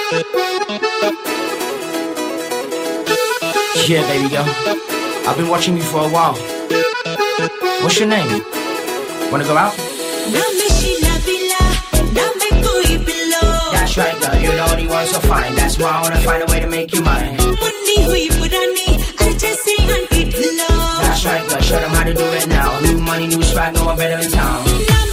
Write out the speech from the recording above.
Yeah, baby girl, I've been watching you for a while. What's your name? Wanna go out? That's right, girl, you're the only one so fine. That's why I wanna find a way to make you mine. That's right, girl, show them how to do it now. New money, new swag, no one better in town.